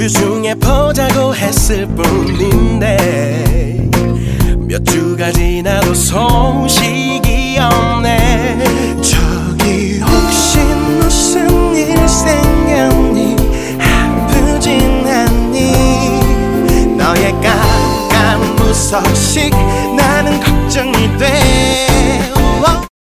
주중에 보자고 했을 뿐인데 몇 주가 지나도 소식이 없네. 저기 혹시 무슨 일 생겼니? 아프진 않니? 너의 깜깜 무소식